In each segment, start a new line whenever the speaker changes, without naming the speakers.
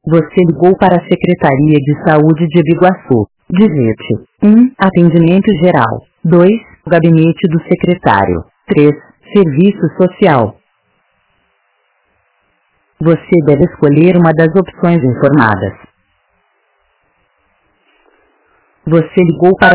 Você ligou para a Secretaria de Saúde de Biguaçu. Digite 1. Atendimento geral. 2. Gabinete do secretário. 3. Serviço social. Você deve escolher uma das opções informadas. Você ligou para...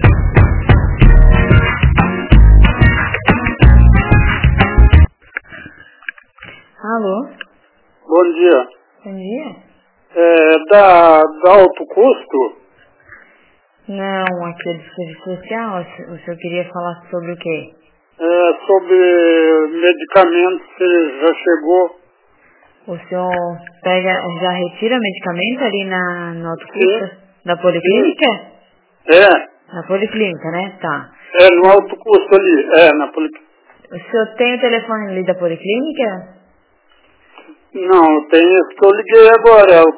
Alô?
Bom dia.
Bom dia?
Da alto custo?
Não, aqui é do serviço social. O senhor queria falar sobre o quê?
Sobre medicamentos, se já chegou.
O senhor já retira medicamento ali no alto
Sim.
custo da Policlínica?
É.
Na Policlínica, né? Tá.
No alto custo ali. Na Policlínica.
O senhor tem o telefone ali da Policlínica?
Não, tem esse que eu liguei agora, é o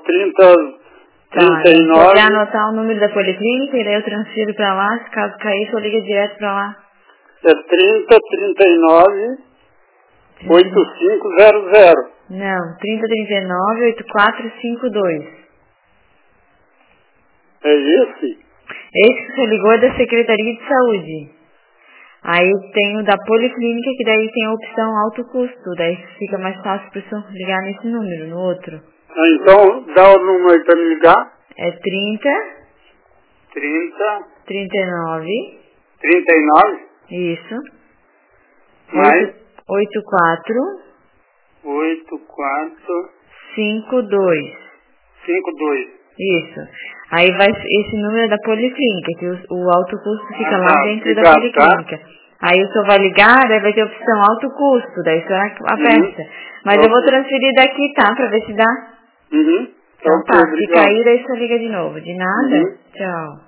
39.
Quer anotar o número da Policlínica e daí eu transfiro pra lá, se caso cair, o senhor liga direto pra lá.
É 39 8500.
Não, 3039-8452.
É esse?
Esse que você ligou é da Secretaria de Saúde. Aí tem o da Policlínica, que daí tem a opção alto custo. Daí fica mais fácil para o senhor ligar nesse número, no outro.
Então, dá o número aí para me ligar.
É 39. Isso.
Mais
84 52.
52.
Isso. Aí vai, esse número é da Policlínica, que o alto custo fica lá dentro da
obrigado,
Policlínica. Tá? Aí o senhor vai ligar, daí vai ter a opção alto custo, daí o senhor aperta. Mas eu vou transferir daqui, tá? Pra ver se dá. Então tá, se cair, daí o senhor liga de novo. De nada. Tchau.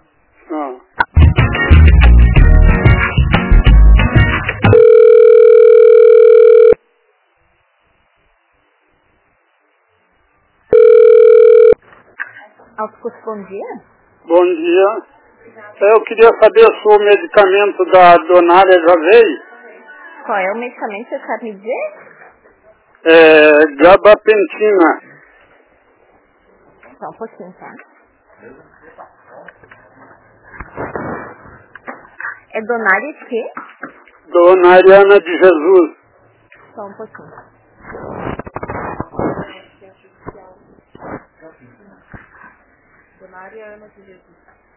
Alto custo, bom dia.
Bom dia. Eu queria saber se o medicamento da Donária já veio.
Qual é o medicamento que você sabe me dizer?
Gabapentina.
Só um pouquinho, tá? É Donária de quê?
Dona Ana de Jesus.
Só um pouquinho. Donária Ana de Jesus.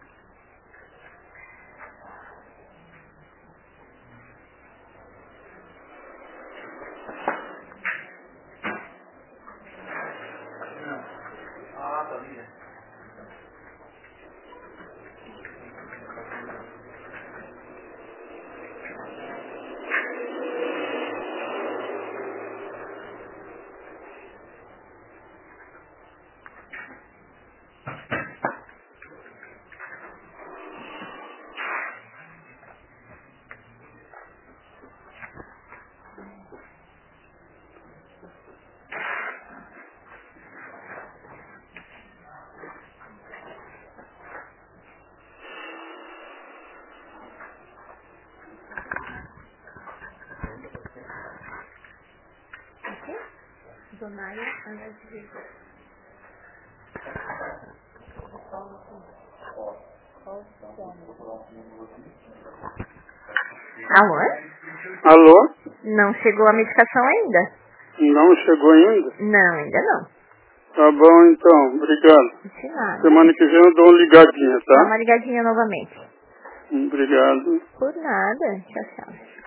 Donária Ana de Jesus. Alô?
Alô?
Não chegou a medicação ainda?
Não chegou ainda?
Não, ainda não.
Tá bom então, obrigado.
De nada.
Semana que vem eu dou uma ligadinha,
Dá
tá?
uma ligadinha novamente.
Obrigado.
Por nada. Tchau, tchau.